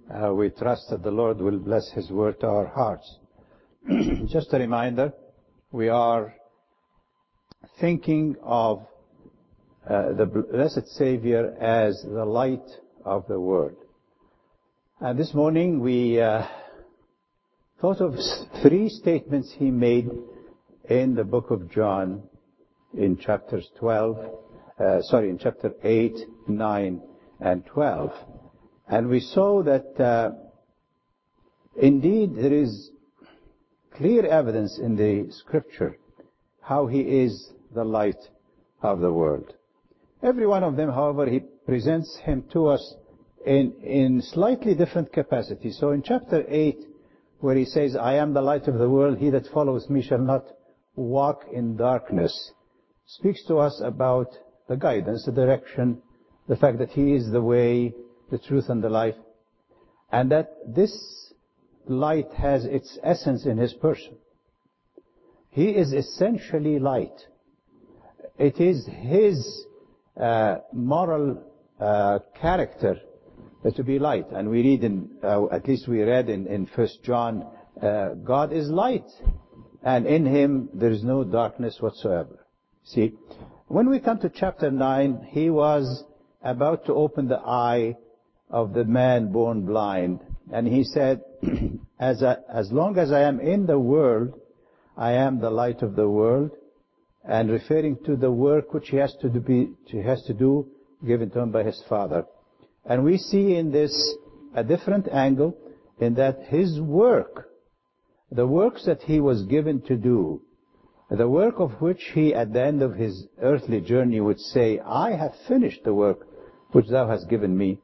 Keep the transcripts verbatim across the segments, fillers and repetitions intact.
Uh, we trust that the Lord will bless His word to our hearts. Just a reminder, we are thinking of uh, the blessed Savior as the light of the world. And this morning we uh, thought of three statements He made in the book of John in chapters twelve, uh, sorry, in chapter eight, nine, and twelve. And we saw that uh, indeed there is clear evidence in the scripture how He is the light of the world. Every one of them, however, He presents Him to us in, in slightly different capacity. So in chapter eight, where He says, I am the light of the world, he that follows me shall not walk in darkness, speaks to us about the guidance, the direction, the fact that He is the way, the truth, and the life, and that this light has its essence in His person. He is essentially light. It is His uh, moral uh, character uh, to be light. And we read in, uh, at least we read in, in First John, uh, God is light, and in Him there is no darkness whatsoever. See, when we come to chapter nine, He was about to open the eye of the man born blind. And He said, as, I, as long as I am in the world, I am the light of the world, and referring to the work which He has to do, be, he has to do given to Him by His Father. And we see in this a different angle, in that His work, the works that He was given to do, the work of which He at the end of His earthly journey would say, I have finished the work which Thou hast given me,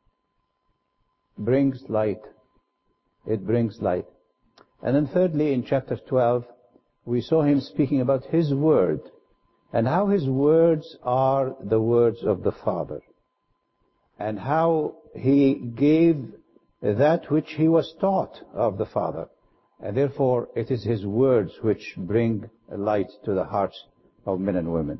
brings light. It brings light. And then thirdly, in chapter twelve, we saw Him speaking about His word, and how His words are the words of the Father, and how He gave that which He was taught of the Father, and therefore it is His words which bring light to the hearts of men and women.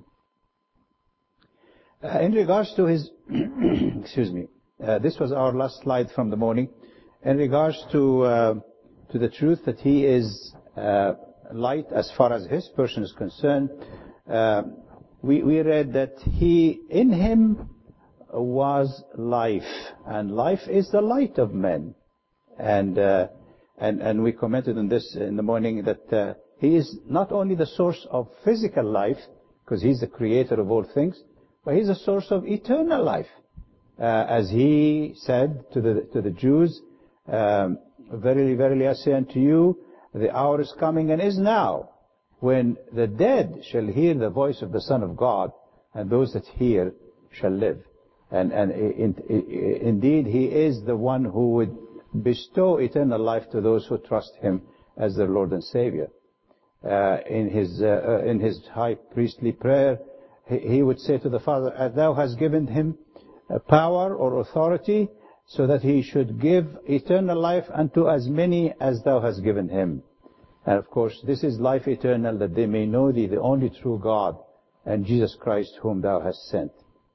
Uh, in regards to His, excuse me, Uh, this was our last slide from the morning. In regards to uh, to the truth that He is uh, light as far as His person is concerned, uh, we, we read that He, in Him was life, and life is the light of men. And uh, and and we commented on this in the morning that uh, He is not only the source of physical life, because He's the creator of all things, but He's the source of eternal life. Uh, as He said to the to the Jews, um, verily, verily, I say unto you, the hour is coming and is now, when the dead shall hear the voice of the Son of God, and those that hear shall live. And and in, in, indeed, He is the one who would bestow eternal life to those who trust Him as their Lord and Savior. Uh, in His uh, in His high priestly prayer, he, he would say to the Father, as Thou hast given Him power or authority, so that He should give eternal life unto as many as Thou hast given Him. And of course, this is life eternal, that they may know Thee, the only true God, and Jesus Christ, whom Thou hast sent.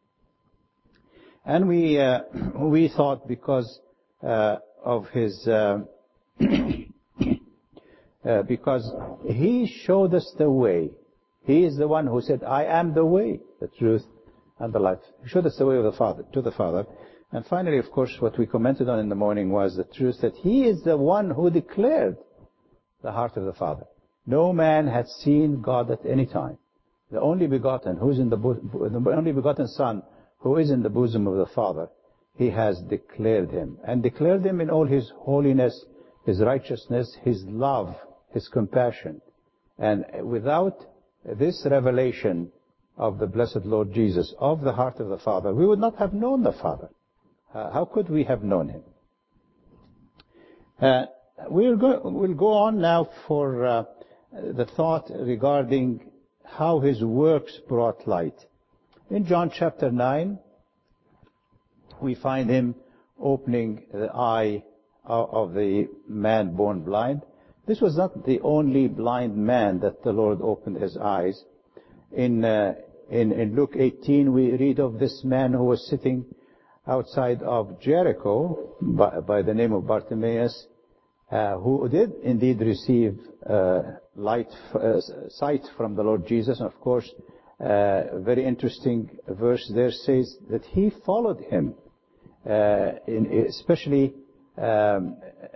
And we uh, we thought, because uh, of His uh, uh, because He showed us the way. He is the one who said, I am the way, the truth, and the life. He showed us the way of the Father, to the Father. And finally, of course, what we commented on in the morning was the truth that He is the one who declared the heart of the Father. No man had seen God at any time. The only begotten, who's in the, the only begotten Son, who is in the bosom of the Father, He has declared Him, and declared Him in all His holiness, His righteousness, His love, His compassion. And without this revelation of the blessed Lord Jesus, of the heart of the Father, we would not have known the Father. Uh, how could we have known Him? Uh, we'll, go, we'll go on now for uh, the thought regarding how His works brought light. In John chapter nine, we find Him opening the eye of the man born blind. This was not the only blind man that the Lord opened his eyes. In, uh, in, in Luke eighteen, we read of this man who was sitting outside of Jericho by, by the name of Bartimaeus, uh, who did indeed receive uh, light, uh, sight from the Lord Jesus. And of course, uh, very interesting verse there says that he followed him, uh, in, especially um,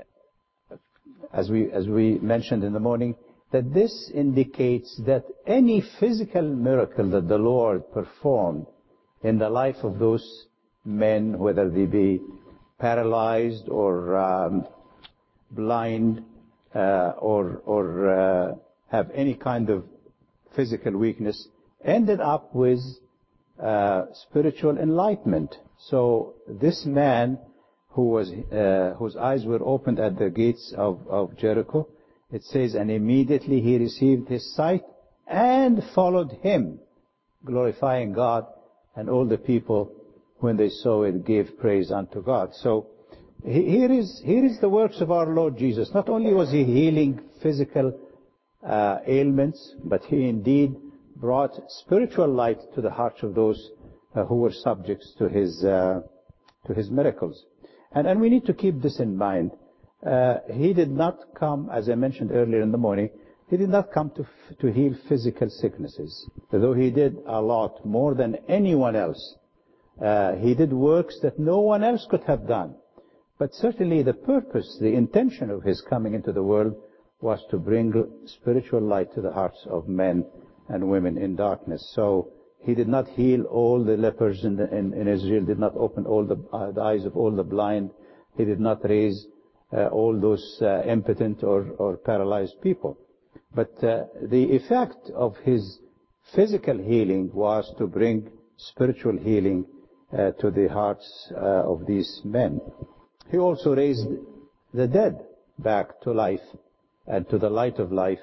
as we as we mentioned in the morning, that this indicates that any physical miracle that the Lord performed in the life of those men, whether they be paralyzed or um, blind uh, or or uh, have any kind of physical weakness, ended up with uh, spiritual enlightenment. So this man, who was uh, whose eyes were opened at the gates of, of Jericho, it says, and immediately he received his sight and followed him, glorifying God, and all the people, when they saw it, gave praise unto God. So here is here is the works of our Lord Jesus. Not only was he healing physical uh, ailments, but he indeed brought spiritual light to the hearts of those uh, who were subjects to his uh, to his miracles. And and we need to keep this in mind. Uh, he did not come, as I mentioned earlier in the morning, he did not come to to heal physical sicknesses, though he did a lot more than anyone else. Uh, he did works that no one else could have done. But certainly the purpose, the intention of his coming into the world was to bring spiritual light to the hearts of men and women in darkness. So he did not heal all the lepers in, the, in, in Israel, did not open all the, uh, the eyes of all the blind. He did not raise uh, all those uh, impotent or, or paralyzed people. But uh, the effect of his physical healing was to bring spiritual healing uh, to the hearts uh, of these men. He also raised the dead back to life and to the light of life.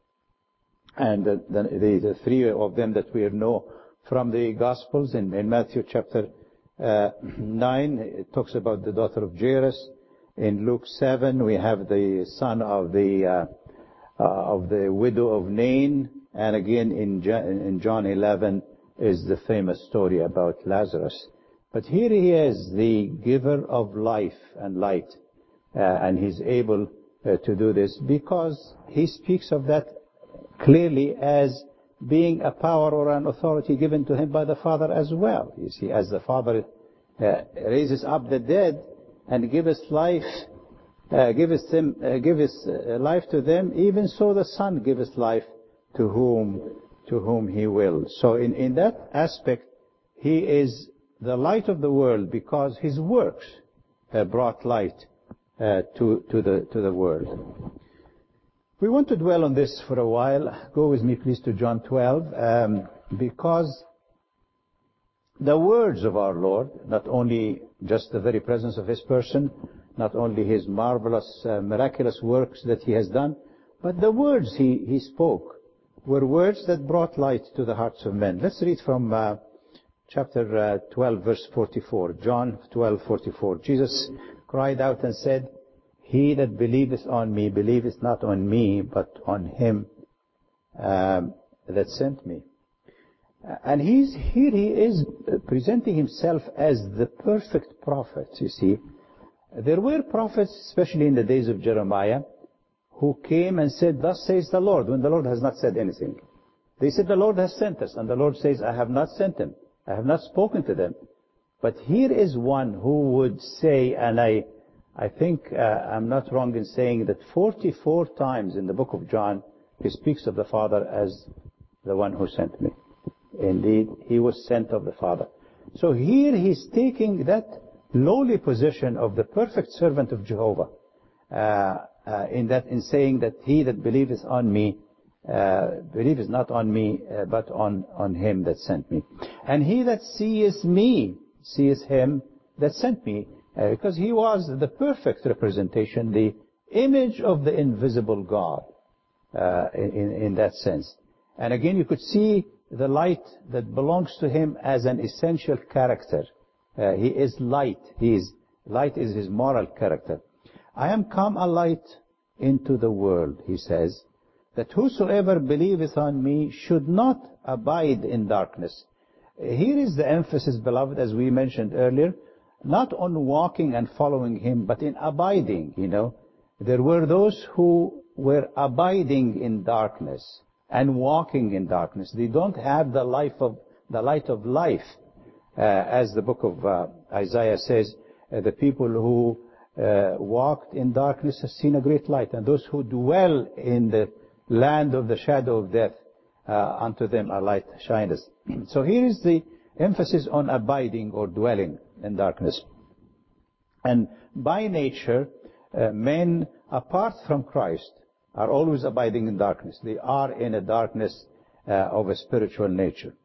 And the, the, the three of them that we know from the Gospels, in, in Matthew chapter uh, nine, it talks about the daughter of Jairus. In Luke seven, we have the son of the uh, uh, of the widow of Nain, and again in, in John eleven is the famous story about Lazarus. But here he is, the giver of life and light, uh, and he's able uh, to do this because he speaks of that clearly as being a power or an authority given to him by the Father as well. You see, as the Father uh, raises up the dead and gives life, uh, gives them, uh, gives uh, life to them, even so the Son gives life to whom to whom He will. So in in that aspect, He is the light of the world because His works uh, brought light uh, to to the to the world. We want to dwell on this for a while. Go with me, please, to John twelve, um, because the words of our Lord, not only just the very presence of His person, not only His marvelous, uh, miraculous works that He has done, but the words He, he spoke were words that brought light to the hearts of men. Let's read from uh, chapter uh, twelve, verse forty-four. John twelve, forty-four. Jesus cried out and said, "He that believeth on me, believeth not on me, but on Him um, that sent me." And he's, here he is presenting himself as the perfect prophet, you see. There were prophets, especially in the days of Jeremiah, who came and said, "Thus says the Lord," when the Lord has not said anything. They said, "The Lord has sent us," and the Lord says, "I have not sent them. I have not spoken to them." But here is one who would say, and I I think uh, I'm not wrong in saying that forty-four times in the book of John, he speaks of the Father as the one who sent me. Indeed, he was sent of the Father. So here he's taking that lowly position of the perfect servant of Jehovah, uh, uh, in that, in saying that he that believeth on me, uh, believeth not on me, uh, but on, on him that sent me. And he that seeth me, seeth him that sent me, uh, because he was the perfect representation, the image of the invisible God, uh, in, in that sense. And again, you could see the light that belongs to him as an essential character. Uh, he is light. He is, light is his moral character. "I am come a light into the world," he says, "that whosoever believeth on me should not abide in darkness." Here is the emphasis, beloved, as we mentioned earlier. not on walking and following him, but in abiding, you know. There were those who were abiding in darkness and walking in darkness. They don't have the life of the light of life, uh, as the book of uh, Isaiah says. Uh, the people who uh, walked in darkness have seen a great light, and those who dwell in the land of the shadow of death, uh, unto them a light shineth. So here is the emphasis on abiding or dwelling in darkness. And by nature, uh, men apart from Christ are always abiding in darkness. They are in a darkness uh, of a spiritual nature.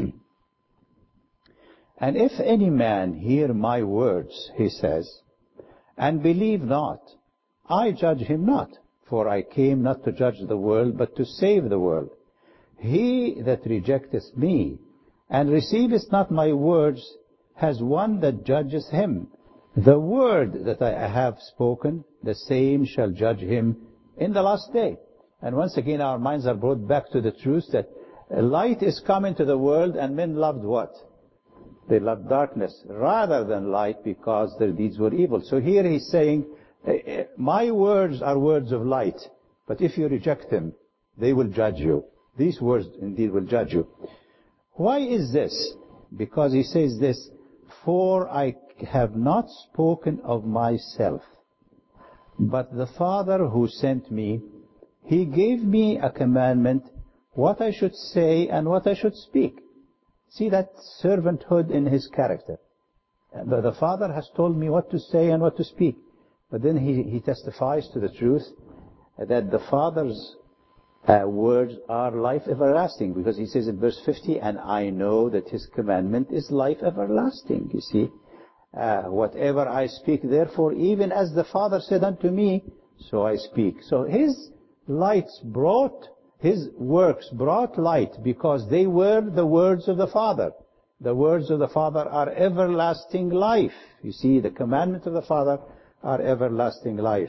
And if any man hear my words, he says, and believe not, I judge him not, for I came not to judge the world, but to save the world. He that rejecteth me, and receiveth not my words, has one that judgeth him. The word that I have spoken, the same shall judge him in the last day. And once again our minds are brought back to the truth that light is come into the world, and men loved what? They loved darkness rather than light, because their deeds were evil. So here he's saying, my words are words of light, but if you reject them, they will judge you. These words indeed will judge you. Why is this? Because he says this, for I have not spoken of myself, but the Father who sent me, he gave me a commandment, what I should say and what I should speak. See that servanthood in his character. The, the Father has told me what to say and what to speak. But then he, he testifies to the truth that the Father's uh, words are life everlasting. Because he says in verse fifty, and I know that his commandment is life everlasting. You see, uh, whatever I speak, therefore, even as the Father said unto me, so I speak. So his lights brought His works brought light because they were the words of the Father. The words of the Father are everlasting life. You see, the commandments of the Father are everlasting life.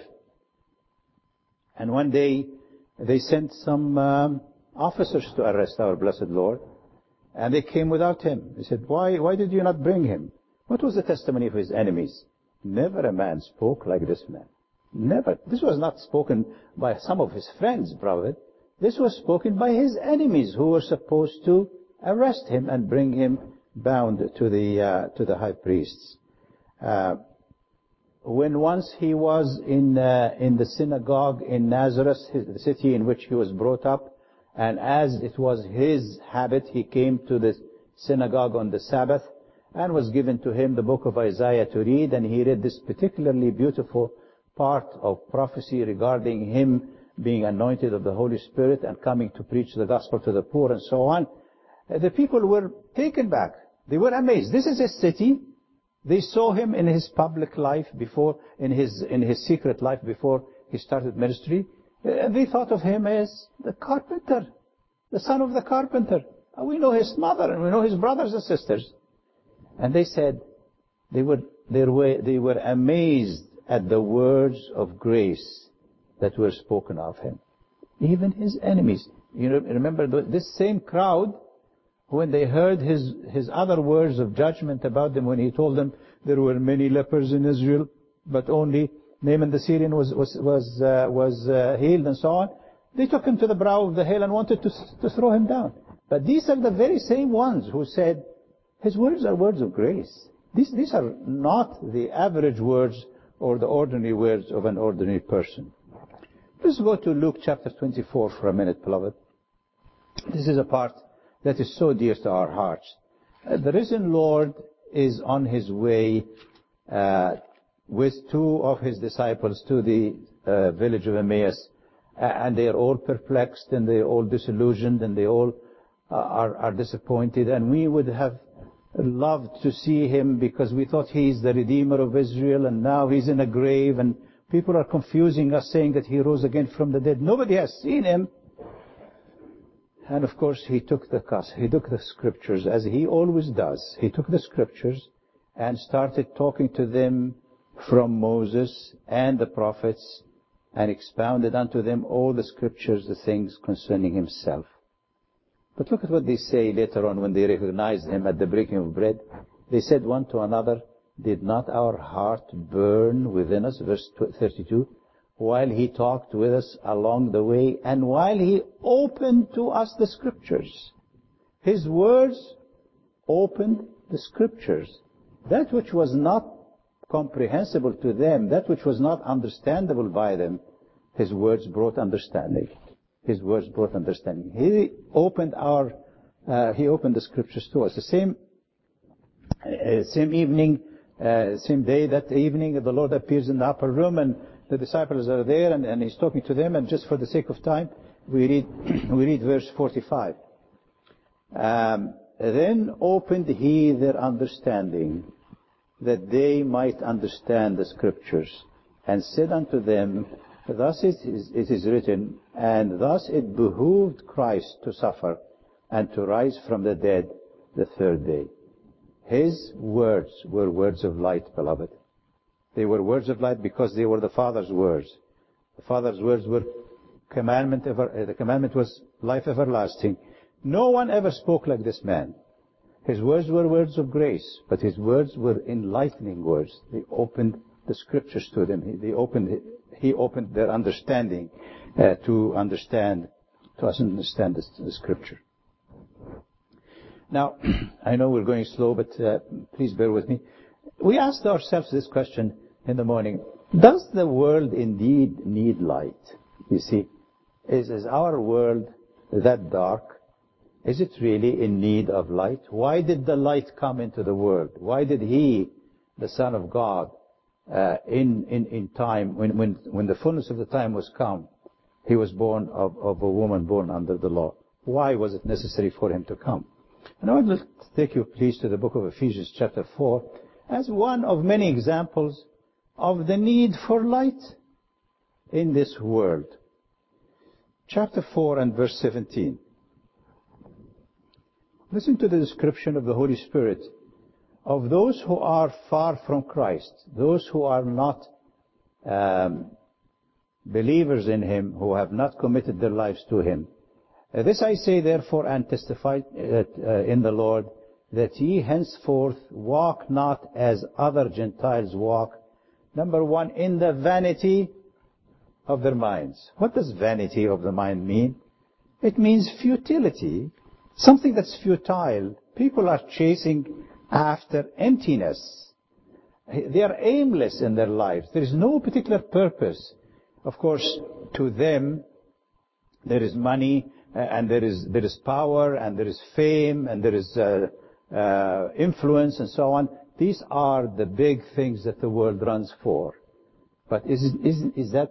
And one day, they sent some um, officers to arrest our blessed Lord, and they came without him. They said, why, why did you not bring him? What was the testimony of his enemies? Never a man spoke like this man. Never. This was not spoken by some of his friends, brother. This was spoken by his enemies who were supposed to arrest him and bring him bound to the uh, to the high priests. Uh, when once he was in uh, in the synagogue in Nazareth, the city in which he was brought up, and as it was his habit, he came to the synagogue on the Sabbath, and was given to him the book of Isaiah to read, and he read this particularly beautiful part of prophecy regarding him being anointed of the Holy Spirit and coming to preach the gospel to the poor and so on. The people were taken back. They were amazed. This is his city. They saw him in his public life before, in his, in his secret life before he started ministry. And they thought of him as the carpenter, the son of the carpenter. We know his mother and we know his brothers and sisters. And they said, they were, they were, they were amazed at the words of grace that were spoken of him. Even his enemies. You remember this same crowd, when they heard his, his other words of judgment about them, when he told them there were many lepers in Israel, but only Naaman the Syrian was, was, was, uh, was uh, healed and so on, they took him to the brow of the hill and wanted to, to throw him down. But these are the very same ones who said, his words are words of grace. These, these are not the average words or the ordinary words of an ordinary person. Let's go to Luke chapter twenty-four for a minute, beloved. This is a part that is so dear to our hearts. Uh, the risen Lord is on his way uh, with two of his disciples to the uh, village of Emmaus, uh, and they are all perplexed and they are all disillusioned and they all uh, are, are disappointed. And we would have loved to see him because we thought he's the Redeemer of Israel, and now he's in a grave, and people are confusing us, saying that he rose again from the dead. Nobody has seen him. And of course, he took the he took the scriptures, as he always does. He took the scriptures and started talking to them from Moses and the prophets, and expounded unto them all the scriptures, the things concerning himself. But look at what they say later on when they recognized him at the breaking of bread. They said one to another, Did not our heart burn within us? Verse thirty-two. While he talked with us along the way, and while he opened to us the scriptures. His words opened the scriptures. That which was not comprehensible to them, that which was not understandable by them, his words brought understanding. His words brought understanding. He opened our, uh, he opened the scriptures to us. The same, uh, same evening, uh, same day, that evening, the Lord appears in the upper room, and the disciples are there, and, and he's talking to them. And just for the sake of time, we read, we read verse forty-five. Um, then opened he their understanding, that they might understand the scriptures, and said unto them, thus it is, it is written, and thus it behooved Christ to suffer, and to rise from the dead the third day. His words were words of light, beloved. They were words of light because they were the Father's words. The Father's words were commandment ever, the commandment was life everlasting. No one ever spoke like this man. His words were words of grace, but his words were enlightening words. They opened the scriptures to them. They opened, he opened their understanding uh, to understand, to us understand the, the scripture. Now, I know we're going slow, but uh, please bear with me. We asked ourselves this question in the morning. Does the world indeed need light? You see, is, is our world that dark? Is it really in need of light? Why did the light come into the world? Why did he, the Son of God, uh, in, in, in time, when, when, when the fullness of the time was come, he was born of, of a woman born under the law? Why was it necessary for him to come? And I want to take you, please, to the book of Ephesians chapter four, as one of many examples of the need for light in this world. Chapter four and verse seventeen. Listen to the description of the Holy Spirit of those who are far from Christ, those who are not um, believers in him, who have not committed their lives to him. Uh, this I say therefore, and testify uh, uh, in the Lord, that ye henceforth walk not as other Gentiles walk. Number one, in the vanity of their minds. What does vanity of the mind mean? It means futility. Something that's futile. People are chasing after emptiness. They are aimless in their lives. There is no particular purpose. Of course, to them, there is money, uh, and there is there is power, and there is fame, and there is uh, uh, influence, and so on. These are the big things that the world runs for. But is is is that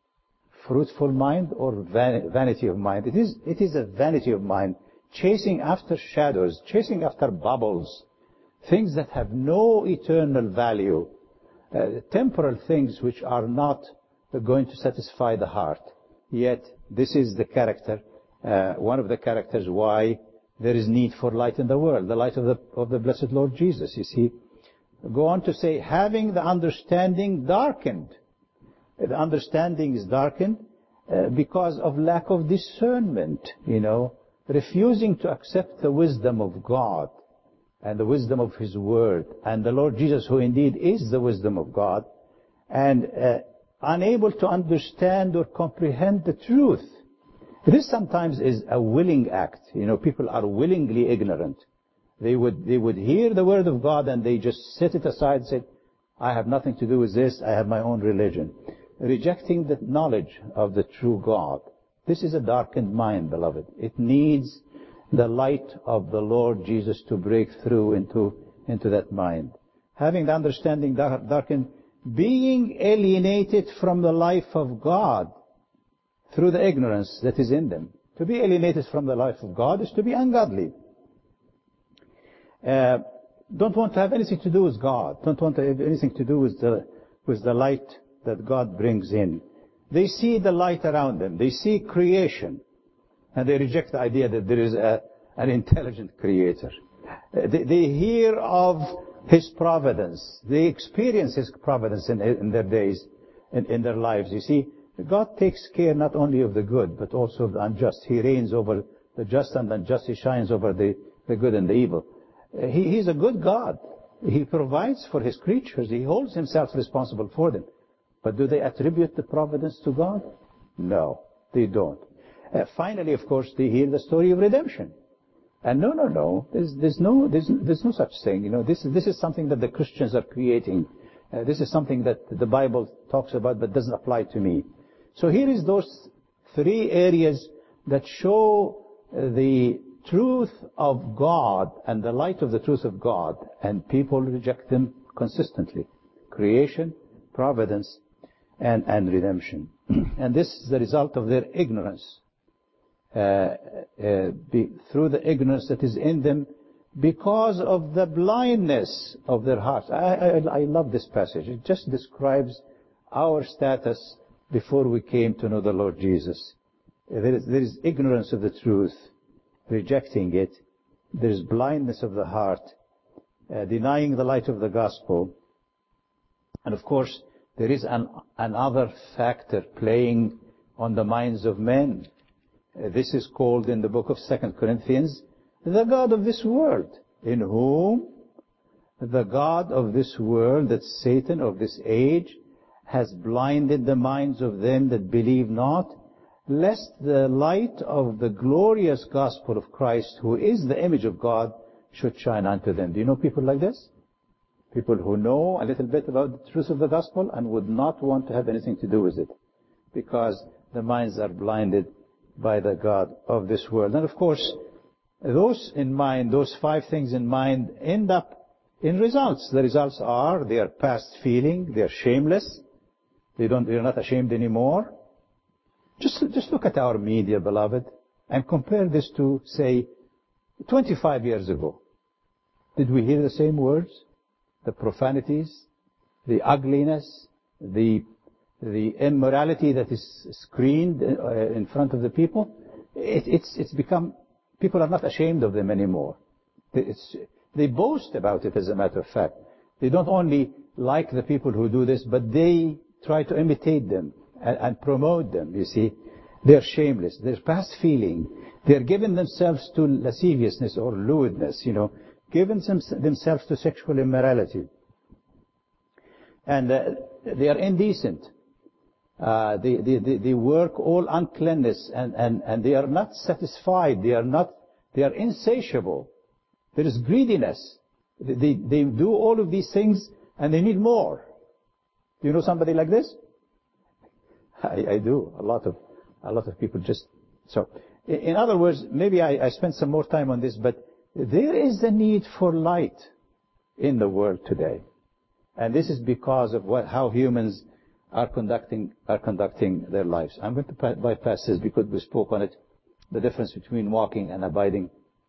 fruitful mind or van, vanity of mind? It is. It is a vanity of mind. Chasing after shadows, chasing after bubbles, things that have no eternal value, uh, temporal things which are not going to satisfy the heart. Yet, this is the character, uh, one of the characters why there is need for light in the world, the light of the, of the blessed Lord Jesus, you see. Go on to say, having the understanding darkened. The understanding is darkened uh, because of lack of discernment, you know. Refusing to accept the wisdom of God and the wisdom of His Word and the Lord Jesus, who indeed is the wisdom of God, and uh, unable to understand or comprehend the truth. This sometimes is a willing act. You know, people are willingly ignorant. They would they would hear the Word of God and they just set it aside and say, I have nothing to do with this, I have my own religion. Rejecting the knowledge of the true God. This is a darkened mind, beloved. It needs the light of the Lord Jesus to break through into, into that mind. Having the understanding darkened, being alienated from the life of God through the ignorance that is in them. To be alienated from the life of God is to be ungodly. Uh, don't want to have anything to do with God. Don't want to have anything to do with the, with the light that God brings in. They see the light around them. They see creation. And they reject the idea that there is a, an intelligent creator. They, they hear of His providence. They experience His providence in, in their days, in, in their lives. You see, God takes care not only of the good, but also of the unjust. He reigns over the just and the unjust. He shines over the, the good and the evil. He, he's a good God. He provides for His creatures. He holds Himself responsible for them. But do they attribute the providence to God? No, they don't. Uh, finally, of course, they hear the story of redemption. And no, no, no, there's, there's no, there's, there's no such thing. You know, this is, this is something that the Christians are creating. Uh, this is something that the Bible talks about but doesn't apply to me. So here is those three areas that show the truth of God and the light of the truth of God, and people reject them consistently. Creation, providence, and, and redemption. And this is the result of their ignorance. Uh, uh, be, through the ignorance that is in them because of the blindness of their hearts. I, I, I love this passage. It just describes our status before we came to know the Lord Jesus. There is, there is ignorance of the truth, rejecting it. There is blindness of the heart, uh, denying the light of the gospel. And of course, there is an, another factor playing on the minds of men. Uh, this is called in the book of Second Corinthians, the God of this world, in whom the God of this world, that's Satan of this age, has blinded the minds of them that believe not, lest the light of the glorious gospel of Christ, who is the image of God, should shine unto them. Do you know people like this? People who know a little bit about the truth of the gospel and would not want to have anything to do with it, because the minds are blinded by the God of this world. And of course, those in mind, those five things in mind, end up in results. The results are, they are past feeling, they are shameless, they don't, they are not ashamed anymore. Just, just look at our media, beloved, and compare this to, say, twenty-five years ago. Did we hear the same words? The profanities, the ugliness, the the immorality that is screened uh, in front of the people? It, it's, it's become, people are not ashamed of them anymore. It's, they boast about it, as a matter of fact. They don't only like the people who do this, but they try to imitate them and, and promote them, you see. They're shameless. They're past feeling. They're giving themselves to lasciviousness or lewdness, you know, giving them, themselves to sexual immorality. And uh, they are indecent. Uh, they, they, they, they work all uncleanness, and, and, and they are not satisfied. They are not, they are insatiable. There is greediness. They, they, they do all of these things and they need more. Do you know somebody like this? I, I do. A lot of, a lot of people just, so. In other words, maybe I, I spend some more time on this, but there is a need for light in the world today. And this is because of what, how humans are conducting, are conducting their lives. I'm going to bypass this because we spoke on it, the difference between walking and abiding.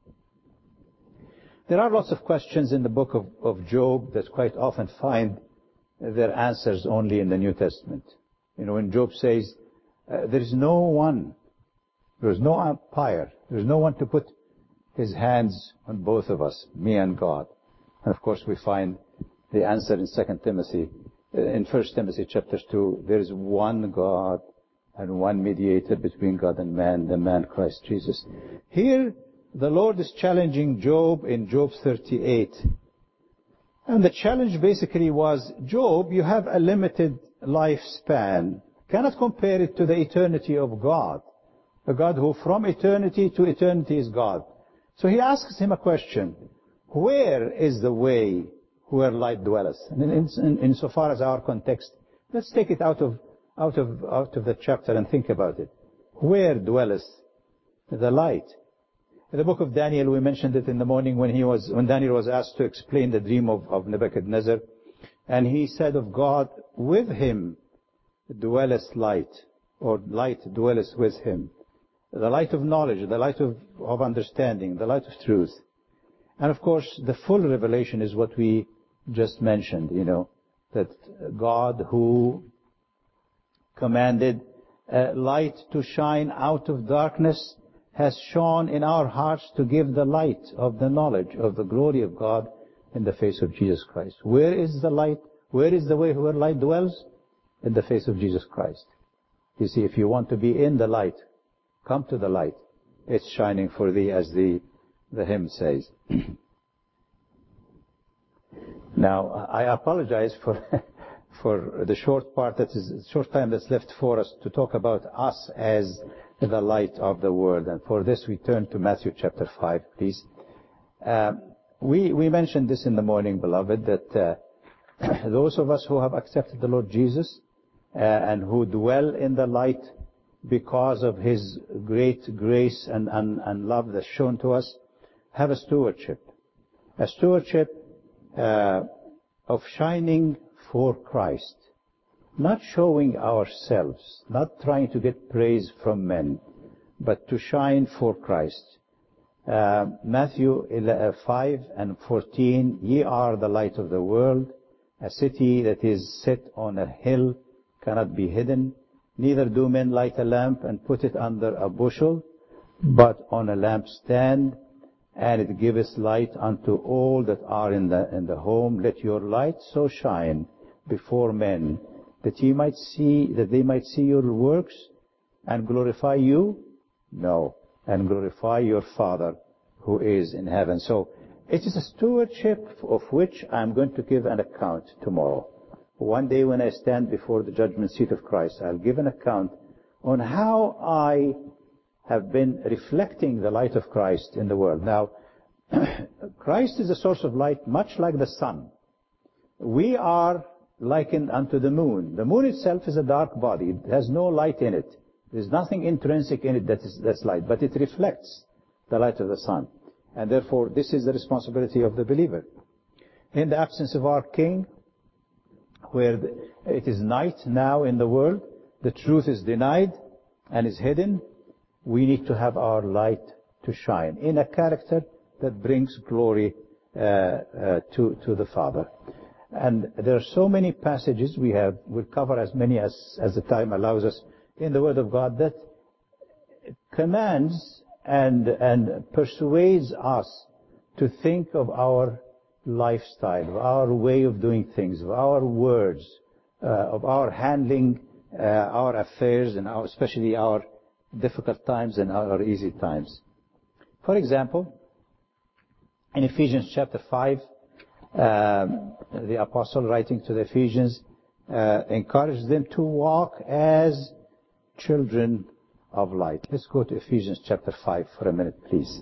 There are lots of questions in the book of, of Job that quite often find their answers only in the New Testament. You know, when Job says, uh, there is no one, there is no umpire, there is no one to put his hands on both of us, me and God. And of course we find the answer in Second Timothy, in First Timothy chapter two, there is one God and one mediator between God and man, the man Christ Jesus. Here, the Lord is challenging Job in Job thirty-eight. And the challenge basically was, Job, you have a limited lifespan. Cannot compare it to the eternity of God. A God who from eternity to eternity is God. So he asks him a question. Where is the way where light dwelleth? And in, in, insofar as our context, let's take it out of, out of, out of the chapter and think about it. Where dwelleth the light? In the book of Daniel, we mentioned it in the morning when he was, when Daniel was asked to explain the dream of, of Nebuchadnezzar. And he said of God, with him dwelleth light, or light dwelleth with him. The light of knowledge, the light of, of understanding, the light of truth. And of course, the full revelation is what we just mentioned, you know, that God who commanded uh, light to shine out of darkness has shone in our hearts to give the light of the knowledge of the glory of God in the face of Jesus Christ. Where is the light? Where is the way where light dwells? In the face of Jesus Christ. You see, if you want to be in the light, come to the light. It's shining for thee, as the, the hymn says. Now, I apologize for for the short part that is short time that's left for us to talk about us as the light of the world. And for this, we turn to Matthew chapter five, please. Uh, we we mentioned this in the morning, beloved, that uh, those of us who have accepted the Lord Jesus uh, and who dwell in the light because of His great grace and, and, and love that's shown to us, have a stewardship. A stewardship uh, of shining for Christ. Not showing ourselves, not trying to get praise from men, but to shine for Christ. Uh, Matthew five and fourteen, ye are the light of the world. A city that is set on a hill cannot be hidden. Neither do men light a lamp and put it under a bushel, but on a lampstand, and it giveth light unto all that are in the in the home. Let your light so shine before men, that ye might see, that they might see your works and glorify you? No, and glorify your Father who is in heaven. So it is a stewardship of which I'm going to give an account tomorrow. One day when I stand before the judgment seat of Christ, I'll give an account on how I have been reflecting the light of Christ in the world. Now, Christ is a source of light much like the sun. We are likened unto the moon. The moon itself is a dark body. It has no light in it. There's nothing intrinsic in it that is, that's light, but it reflects the light of the sun. And therefore, this is the responsibility of the believer. In the absence of our King, where it is night now in the world, the truth is denied and is hidden, we need to have our light to shine in a character that brings glory uh, uh, to, to the Father. And there are so many passages we have, we'll cover as many as, as the time allows us in the Word of God, that commands and, and persuades us to think of our lifestyle, of our way of doing things, of our words, uh, of our handling uh, our affairs, and our, especially our difficult times and our easy times. For example, in Ephesians chapter five, um, the apostle writing to the Ephesians uh, encouraged them to walk as children of light. Let's go to Ephesians chapter five for a minute, please.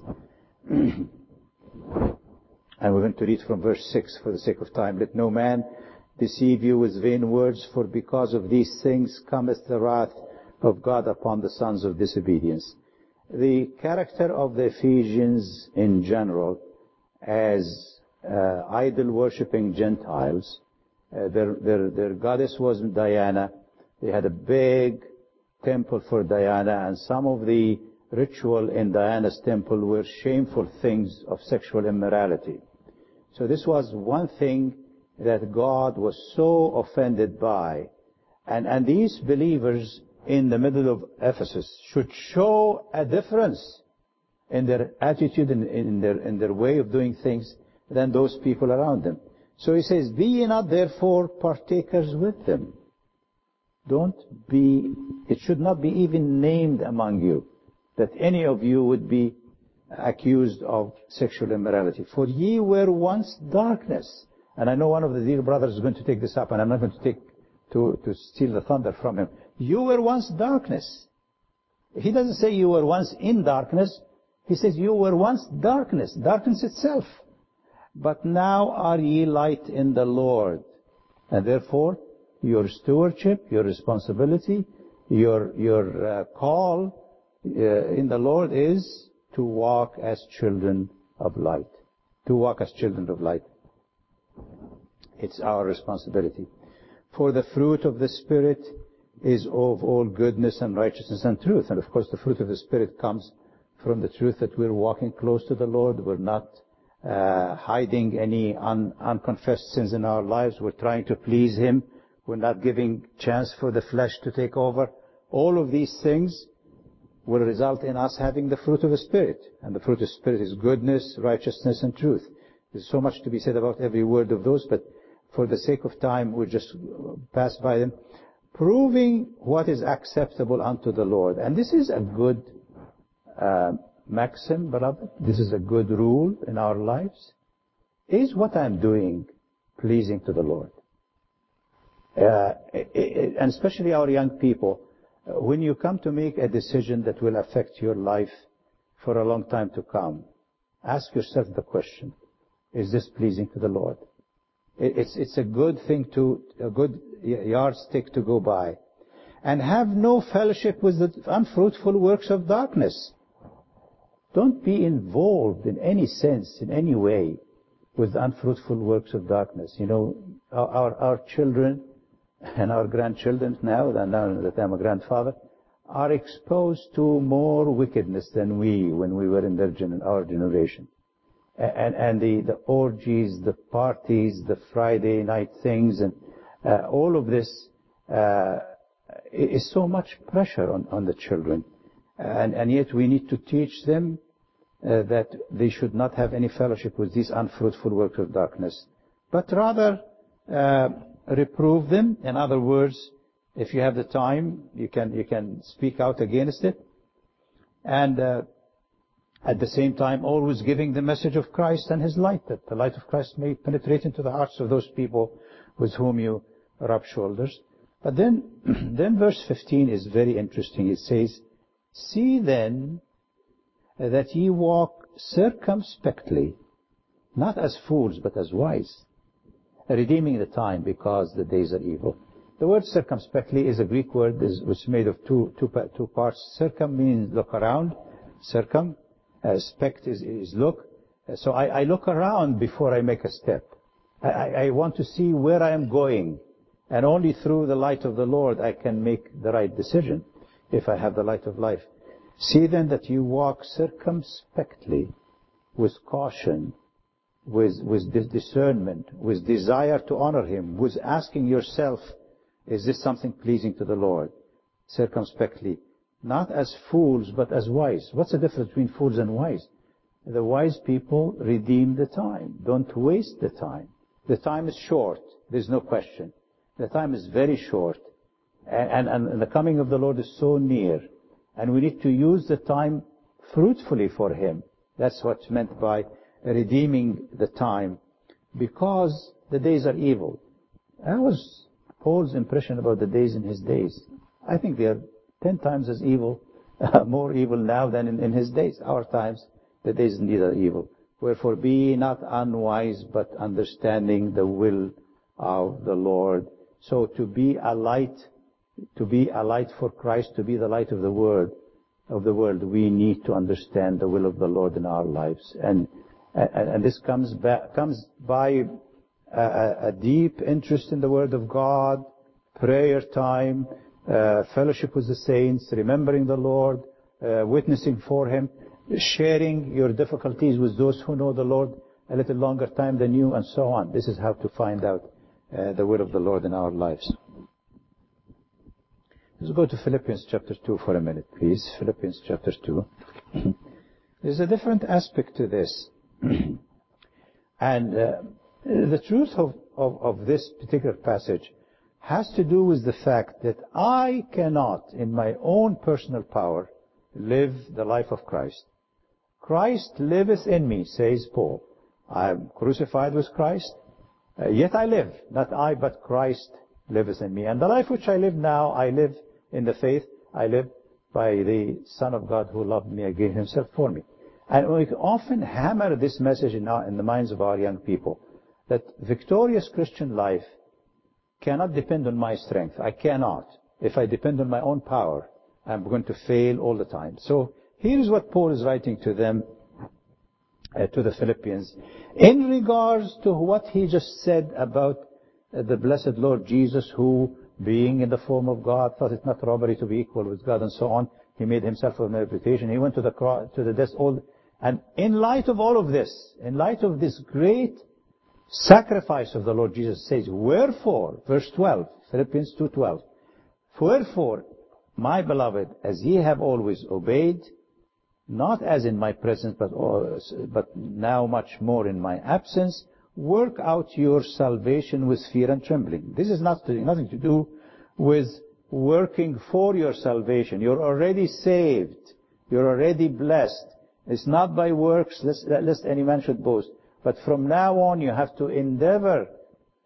And we're going to read from verse six for the sake of time. Let no man deceive you with vain words, for because of these things cometh the wrath of God upon the sons of disobedience. The character of the Ephesians in general as uh, idol-worshipping Gentiles, uh, their, their, their goddess was Diana. They had a big temple for Diana, and some of the ritual in Diana's temple were shameful things of sexual immorality. So this was one thing that God was so offended by. And, and these believers in the middle of Ephesus should show a difference in their attitude and in their, in their way of doing things than those people around them. So he says, be ye not therefore partakers with them. Don't be, it should not be even named among you that any of you would be accused of sexual immorality. For ye were once darkness. And I know one of the dear brothers is going to take this up, and I'm not going to take to, to steal the thunder from him. You were once darkness. He doesn't say you were once in darkness. He says you were once darkness, darkness itself. But now are ye light in the Lord. And therefore, your stewardship, your responsibility, your, your uh, call uh, in the Lord is to walk as children of light. To walk as children of light. It's our responsibility. For the fruit of the Spirit is of all goodness and righteousness and truth. And of course the fruit of the Spirit comes from the truth that we're walking close to the Lord. We're not uh, hiding any un- unconfessed sins in our lives. We're trying to please Him. We're not giving chance for the flesh to take over. All of these things will result in us having the fruit of the Spirit. And the fruit of the Spirit is goodness, righteousness, and truth. There's so much to be said about every word of those, but for the sake of time, we'll just pass by them. Proving what is acceptable unto the Lord. And this is a good uh, maxim, beloved. This is a good rule in our lives. Is what I'm doing pleasing to the Lord. Uh, and especially our young people, when you come to make a decision that will affect your life for a long time to come, ask yourself the question, is this pleasing to the Lord? It's, it's a good thing to, a good yardstick to go by. And have no fellowship with the unfruitful works of darkness. Don't be involved in any sense, in any way, with the unfruitful works of darkness. You know, our, our, our children and our grandchildren now, now that I'm a grandfather, are exposed to more wickedness than we when we were in their gen- our generation. And, and the, the orgies, the parties, the Friday night things, and uh, all of this uh, is so much pressure on, on the children. And, and yet we need to teach them uh, that they should not have any fellowship with these unfruitful works of darkness, but rather uh, reprove them. In other words, if you have the time, you can you can speak out against it, and uh, at the same time always giving the message of Christ and His light, that the light of Christ may penetrate into the hearts of those people with whom you rub shoulders. But then, then verse fifteen is very interesting. It says, "See then that ye walk circumspectly, not as fools, but as wise, redeeming the time, because the days are evil." The word circumspectly is a Greek word which is made of two, two, two parts. Circum means look around. Circum, uh, spect is, is look. Uh, so I, I look around before I make a step. I, I want to see where I am going. And only through the light of the Lord I can make the right decision, if I have the light of life. See then that you walk circumspectly, with caution, with, with discernment, with desire to honor Him, with asking yourself, is this something pleasing to the Lord? Circumspectly. Not as fools, but as wise. What's the difference between fools and wise? The wise people redeem the time. Don't waste the time. The time is short. There's no question. The time is very short. And, and, and the coming of the Lord is so near. And we need to use the time fruitfully for Him. That's what's meant by redeeming the time, because the days are evil. That was Paul's impression about the days in his days. I think they are ten times as evil, more evil now than in, in his days. Our times, the days indeed are evil. Wherefore be not unwise, but understanding the will of the Lord. So to be a light, to be a light for Christ, to be the light of the world, of the world, we need to understand the will of the Lord in our lives. And and, and this comes back, comes by a, a deep interest in the Word of God, prayer time, uh, fellowship with the saints, remembering the Lord, uh, witnessing for Him, sharing your difficulties with those who know the Lord a little longer time than you, and so on. This is how to find out uh, the will of the Lord in our lives. Let's go to Philippians chapter two for a minute, please. Philippians chapter two. There's a different aspect to this. And uh, the truth of, of, of this particular passage has to do with the fact that I cannot, in my own personal power, live the life of Christ. Christ liveth in me, says Paul. I am crucified with Christ, uh, yet I live, not I, but Christ liveth in me. And the life which I live now, I live in the faith, I live by the Son of God who loved me and gave Himself for me. And we often hammer this message in, our, in the minds of our young people, that victorious Christian life cannot depend on my strength. I cannot. If I depend on my own power, I'm going to fail all the time. So here is what Paul is writing to them, uh, to the Philippians, in regards to what he just said about uh, the blessed Lord Jesus, who, being in the form of God, thought it not robbery to be equal with God, and so on. He made Himself of no reputation. He went to the cross, to the death. All, and in light of all of this, in light of this great sacrifice of the Lord Jesus, says, wherefore, verse twelve, Philippians two twelve, wherefore, my beloved, as ye have always obeyed, not as in my presence, but, but now much more in my absence, work out your salvation with fear and trembling. This is not to, nothing to do with working for your salvation. You're already saved. You're already blessed. It's not by works, lest, lest any man should boast. But from now on, you have to endeavor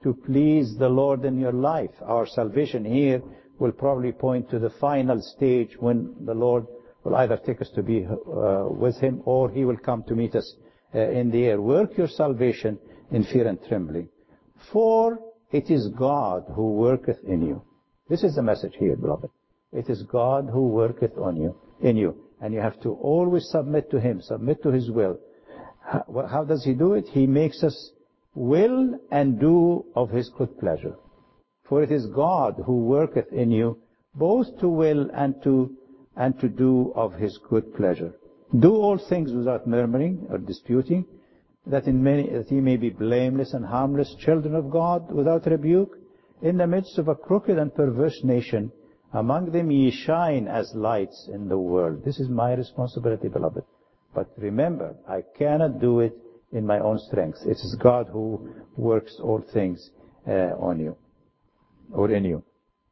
to please the Lord in your life. Our salvation here will probably point to the final stage when the Lord will either take us to be uh, with Him, or He will come to meet us uh, in the air. Work your salvation in fear and trembling. For it is God who worketh in you. This is the message here, beloved. It is God who worketh on you, in you. And you have to always submit to Him, submit to His will. How, how does He do it? He makes us will and do of His good pleasure. For it is God who worketh in you, both to will and to and to do of His good pleasure. Do all things without murmuring or disputing, that in many that ye may be blameless and harmless, children of God, without rebuke, in the midst of a crooked and perverse nation. Among them ye shine as lights in the world. This is my responsibility, beloved. But remember, I cannot do it in my own strength. It is God who works all things uh, on you, or in you.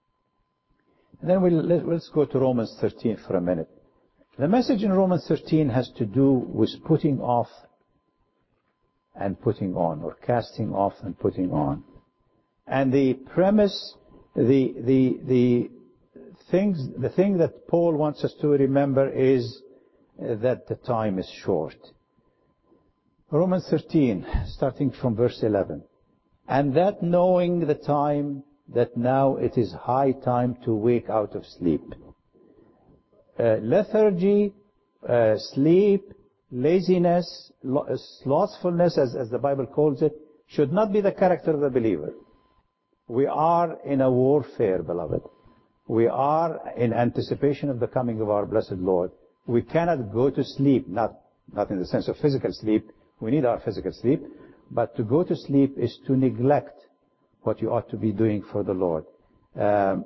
And then we'll, let, let's go to Romans thirteen for a minute. The message in Romans thirteen has to do with putting off and putting on, or casting off and putting on. And the premise, the the the things, the thing that Paul wants us to remember is that the time is short. Romans thirteen, starting from verse eleven. And that knowing the time, that now it is high time to wake out of sleep. Uh, lethargy, uh, sleep, laziness, slothfulness, as, as the Bible calls it, should not be the character of the believer. We are in a warfare, beloved. We are in anticipation of the coming of our blessed Lord. We cannot go to sleep, not, not in the sense of physical sleep. We need our physical sleep. But to go to sleep is to neglect what you ought to be doing for the Lord. Um,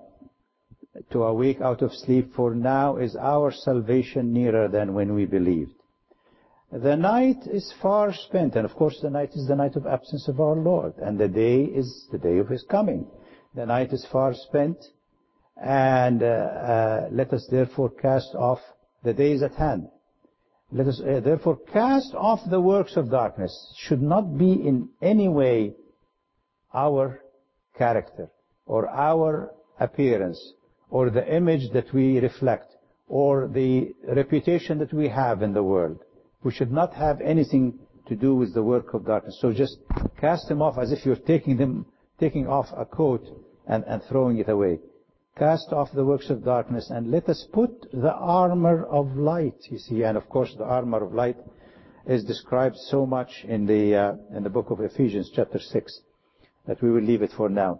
to awake out of sleep, for now is our salvation nearer than when we believed. The night is far spent, and of course the night is the night of absence of our Lord, and the day is the day of His coming. The night is far spent, and uh, uh, let us therefore cast off, the day is at hand. Let us uh, therefore cast off the works of darkness. Should not be in any way our character, or our appearance, or the image that we reflect, or the reputation that we have in the world. We should not have anything to do with the work of darkness. So just cast them off as if you're taking them, taking off a coat and, and throwing it away. Cast off the works of darkness, and let us put the armor of light, you see. And of course the armor of light is described so much in the, uh, in the book of Ephesians chapter six, that we will leave it for now.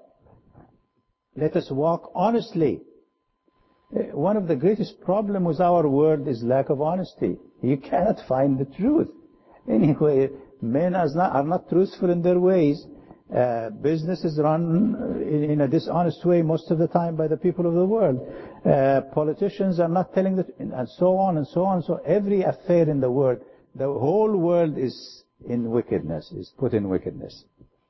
Let us walk honestly. One of the greatest problems with our world is lack of honesty. You cannot find the truth. Anyway, men are not, are not truthful in their ways. Uh, business is run in, in a dishonest way most of the time by the people of the world. Uh, politicians are not telling the truth, and so on and so on. So every affair in the world, the whole world is in wickedness, is put in wickedness.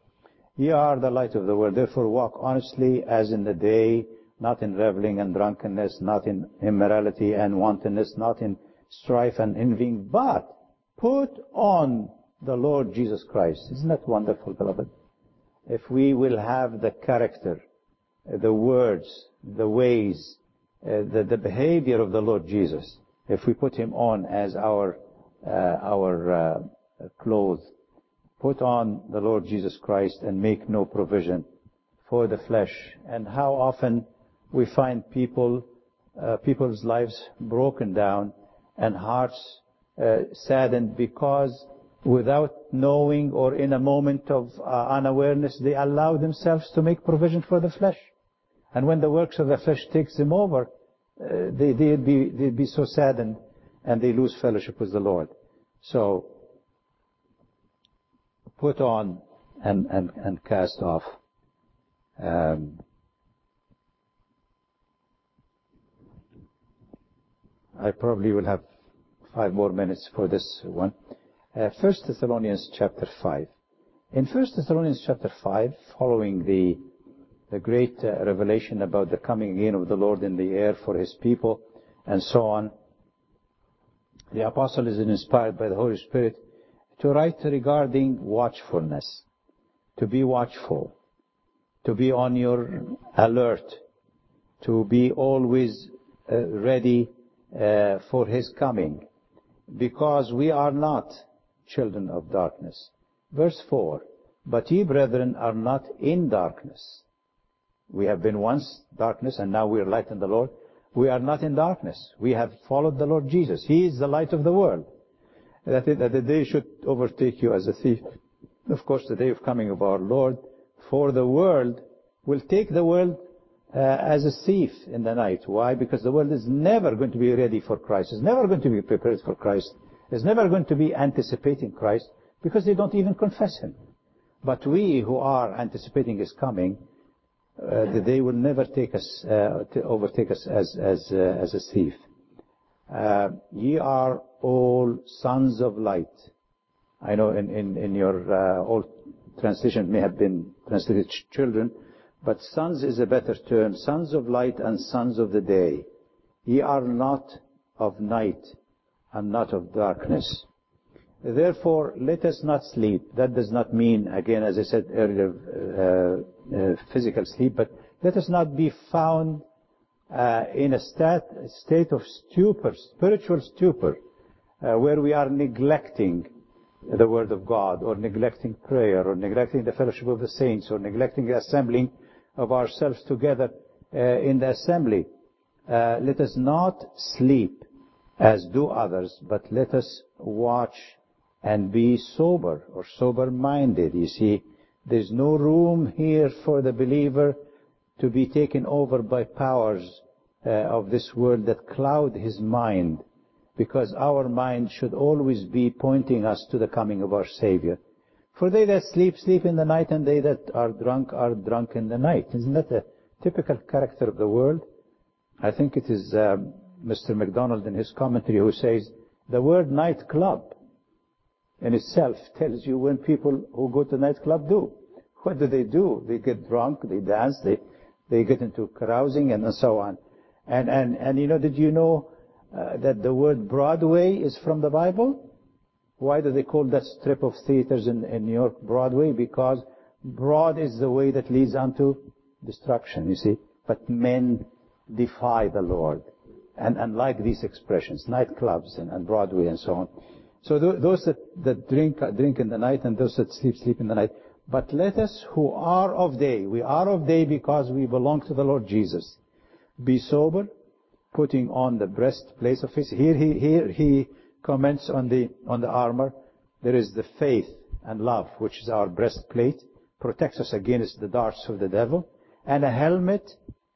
Ye are the light of the world. Therefore walk honestly as in the day, not in reveling and drunkenness, not in immorality and wantonness, not in strife and envying, but put on the Lord Jesus Christ. Isn't that wonderful, beloved? If we will have the character, the words, the ways, uh, the, the behavior of the Lord Jesus, if we put Him on as our, uh, our uh, clothes, put on the Lord Jesus Christ and make no provision for the flesh. And how often we find people, uh, people's lives broken down and hearts uh, saddened because without knowing or in a moment of uh, unawareness, they allow themselves to make provision for the flesh. And when the works of the flesh takes them over, uh, they, they'd be, they'd be so saddened and they lose fellowship with the Lord. So, put on and, and, and cast off. Um, I probably will have five more minutes for this one. Uh, First Thessalonians chapter five. In First Thessalonians chapter five, following the the great uh, revelation about the coming again of the Lord in the air for His people, and so on, the apostle is inspired by the Holy Spirit to write regarding watchfulness, to be watchful. to be on your alert, to be always uh, ready uh, for His coming, because we are not children of darkness. Verse four, but ye, brethren, are not in darkness. We have been once darkness, and now we are light in the Lord. We are not in darkness. We have followed the Lord Jesus. He is the light of the world. That, it, that the day should overtake you as a thief. Of course, the day of coming of our Lord, for the world will take the world uh, as a thief in the night. Why? Because the world is never going to be ready for Christ. It's never going to be prepared for Christ. It's never going to be anticipating Christ, because they don't even confess Him. But we who are anticipating His coming, uh, the day will never take us, uh, to overtake us as, as, uh, as a thief. Uh, ye are all sons of light. I know in, in, in your uh, old translation it may have been translated children, but sons is a better term. Sons of light and sons of the day. Ye are not of night and not of darkness. Therefore, let us not sleep. That does not mean, again, as I said earlier, uh, uh, physical sleep, but let us not be found uh, in a stat, state of stupor, spiritual stupor, uh, where we are neglecting the Word of God, or neglecting prayer, or neglecting the fellowship of the saints, or neglecting the assembling of ourselves together uh, in the assembly. Uh, let us not sleep as do others, but let us watch and be sober, or sober-minded. You see, there's no room here for the believer to be taken over by powers uh, of this world that cloud his mind, because our mind should always be pointing us to the coming of our Savior. For they that sleep, sleep in the night, and they that are drunk, are drunk in the night. Isn't that a typical character of the world? I think it is um, Mister MacDonald in his commentary who says, the word nightclub in itself tells you when people who go to nightclub do. What do they do? They get drunk, they dance, they, they get into carousing, and so on. And, and, and you know, did you know uh, that the word Broadway is from the Bible? Why do they call that strip of theaters in, in New York Broadway? Because broad is the way that leads unto destruction, you see. But men defy the Lord. And, and like these expressions, nightclubs and, and Broadway and so on. So th- those that, that drink, drink in the night, and those that sleep, sleep in the night. But let us who are of day, we are of day because we belong to the Lord Jesus, be sober, putting on the breastplate of His. Here he, here he comments on the, on the armor. There is the faith and love, which is our breastplate, protects us against the darts of the devil, and a helmet,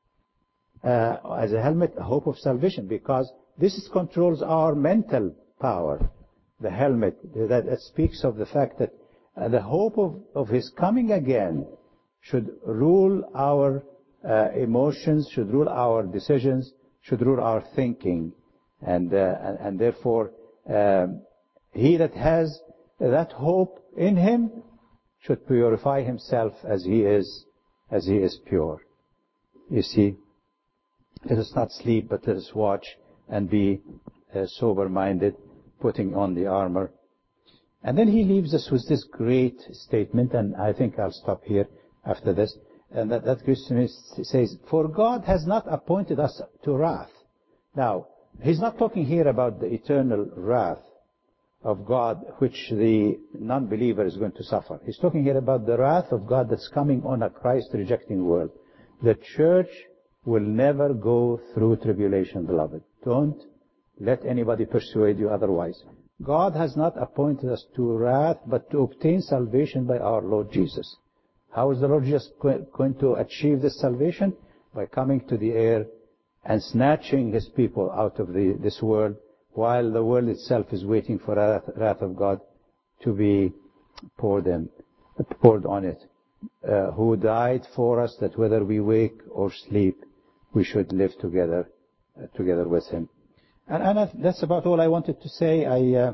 uh, as a helmet, a hope of salvation, because this is, controls our mental power. The helmet, that, that speaks of the fact that uh, the hope of, of His coming again should rule our uh, emotions, should rule our decisions, should rule our thinking. And, uh, and, and therefore, um, he that has that hope in him should purify himself as he is, as he is pure. You see, let us not sleep, but let us watch and be uh, sober-minded, putting on the armor. And then he leaves us with this great statement, and I think I'll stop here after this. And that, that Christian says, for God has not appointed us to wrath. Now, he's not talking here about the eternal wrath of God, which the non-believer is going to suffer. He's talking here about the wrath of God that's coming on a Christ-rejecting world. The church will never go through tribulation, beloved. Don't let anybody persuade you otherwise. God has not appointed us to wrath, but to obtain salvation by our Lord Jesus. How is the Lord Jesus going to achieve this salvation? By coming to the air and snatching His people out of the, this world, while the world itself is waiting for wrath, wrath of God to be poured in, poured on it. Uh, who died for us, that whether we wake or sleep, we should live together, uh, together with Him. And, and I, that's about all I wanted to say. I, uh,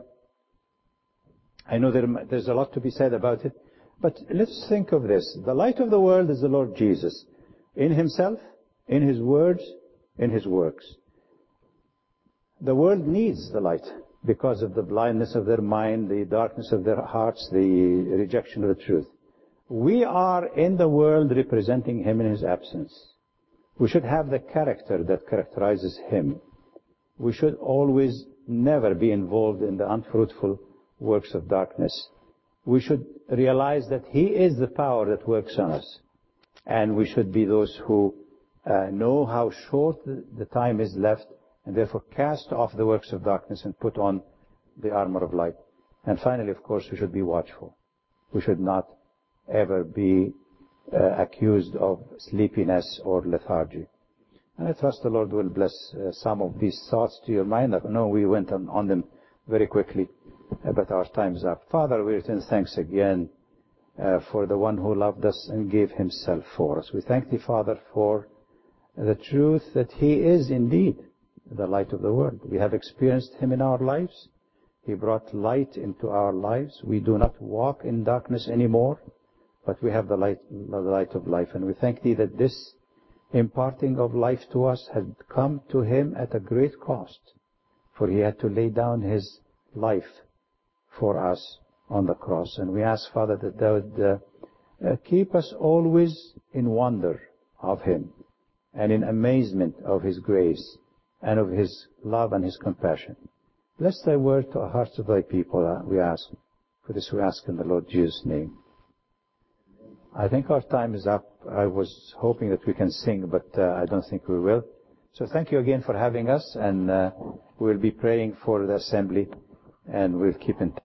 I know there, there's a lot to be said about it, but let's think of this. The light of the world is the Lord Jesus, in Himself, in His words, in His works. The world needs the light because of the blindness of their mind, the darkness of their hearts, the rejection of the truth. We are in the world representing him in his absence. We should have the character that characterizes him. We should always never be involved in the unfruitful works of darkness. We should realize that he is the power that works on us. And we should be those who uh, know how short the time is left, and therefore cast off the works of darkness and put on the armor of light. And finally, of course, we should be watchful. We should not ever be uh, accused of sleepiness or lethargy. And I trust the Lord will bless uh, some of these thoughts to your mind. I know we went on, on them very quickly, uh, but our time is up. Father, we return thanks again uh, for the one who loved us and gave himself for us. We thank thee, Father, for the truth that he is indeed the light of the world. We have experienced him in our lives. He brought light into our lives. We do not walk in darkness anymore, but we have the light, the light of life. And we thank thee that this imparting of life to us had come to him at a great cost, for he had to lay down his life for us on the cross. And we ask, Father, that thou would uh, uh, keep us always in wonder of him and in amazement of his grace and of his love and his compassion. Bless thy word to the hearts of thy people, uh, we ask. For this we ask in the Lord Jesus' name. I think our time is up. I was hoping that we can sing, but uh, I don't think we will. So thank you again for having us, and uh, we'll be praying for the assembly, and we'll keep in touch.